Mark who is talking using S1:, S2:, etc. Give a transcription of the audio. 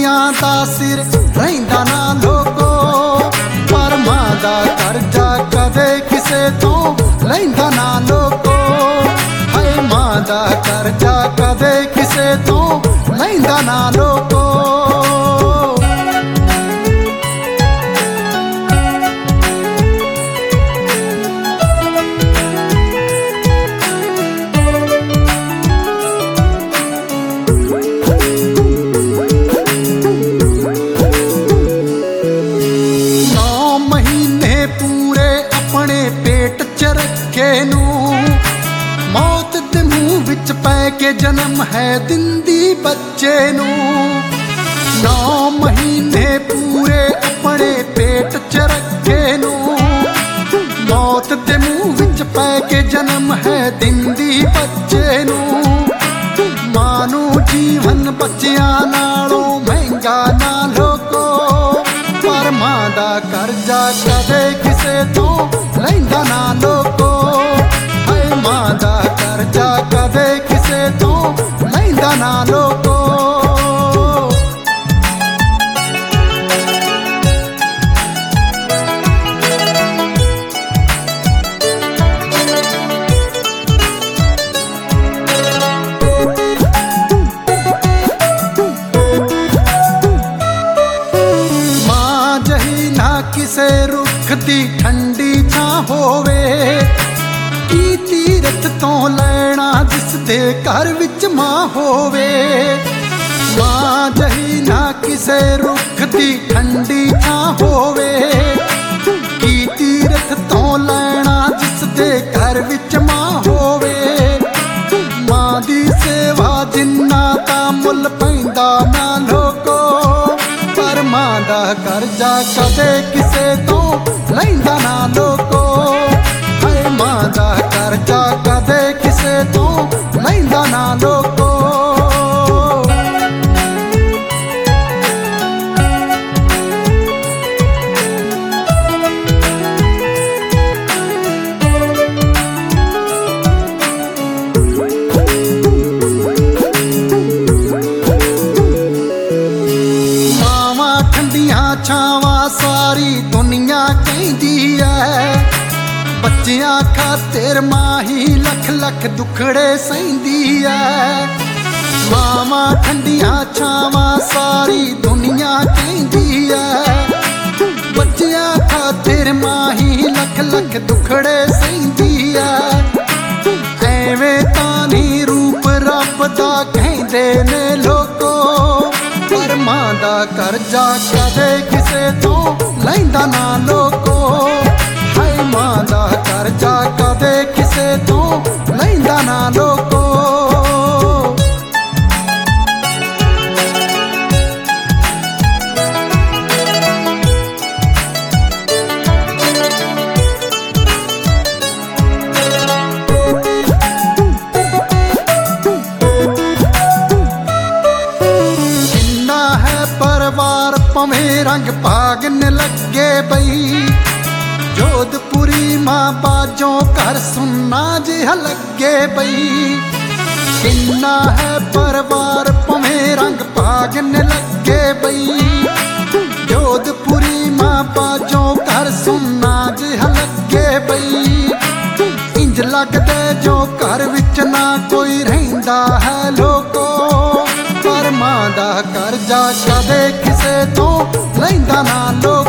S1: दुनिया दा सिर रहिंदा ना लोगो, पर मां दा करजा कदे किसे तो लैंदा ना लोगो। हाय मां दा करजा कदे किसे तो लैंदा ना लोगो। पेट च रखे नू मौत दे मुंह विच पै के जन्म है दिंदी बच्चे नू। 9 महीने पूरे अपने पेट च रखे नू मौत दे मुंह विच पै के जन्म है दिंदी बच्चे नू। मां नू जीवन बच्चियां नालों महंगा ना लोगो, पर मां दा करजा कदे किसे तो लैंदा ना लोगो। हाय मां दा करजा कदे किसे तो लैंदा ना लोगो। मां जही ना किसे रुख दी ठंडी छां होवे, की तीरथ तो लैना जिस दे घर विच मां होवे। मां जही ना किसे रुख दी ठंडी छां होवे, की तीरथ तो लैना जिस दे घर विच मां होवे। मां दी सेवा जिन्ना दा मुल पैंदा ना लोगो, पर मां दा करजा कदे किसे तो लैंदा ना लोगो। हाय मां दा करजा कदे किसे तो लैंदा ना लोगो। मावां ठंडियां छावां सारी दुनिया कहंदी है, बच्चियां खातिर मां ही लख लख दुखड़े सहिंदी है। मावां ठंडियां छावां सारी दुनिया कहंदी है, बच्चियां खातिर मां ही लख लख दुखड़े सहिंदी है। एवें तां नी रूप रब दा कहंदे ने लोगो, पर मां दा करजा कदे किसे तो लैंदा ना लोगो। हाय मां दा करजा कदे किसे तो लैंदा ना लोगो। परिवार पवें रंग भागन लगे बई, जोधपुरी मां बाजों घर सुनना जिहा लगे बई। किन्ना है परिवार पवें रंग भागन लगे बई, जोधपुरी मां बाजों घर सुनना जिहा लगे बई। इंज लगदे जो घर विच ना कोई रहिंदा है लोगो, पर मां दा करजा कदे किसे तो लैंदा ना लोगो।